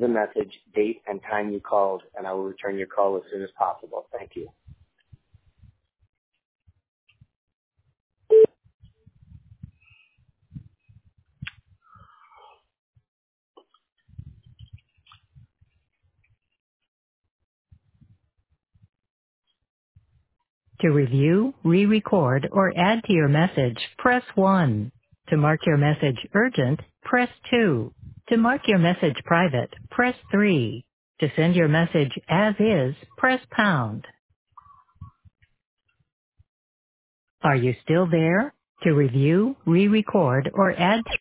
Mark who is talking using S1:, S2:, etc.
S1: the message, date, and time you called, and I will return your call as soon as possible. Thank you.
S2: To review, re-record, or add to your message, press 1. To mark your message urgent, press 2. To mark your message private, press 3. To send your message as is, press pound. Are you still there? To review, re-record, or add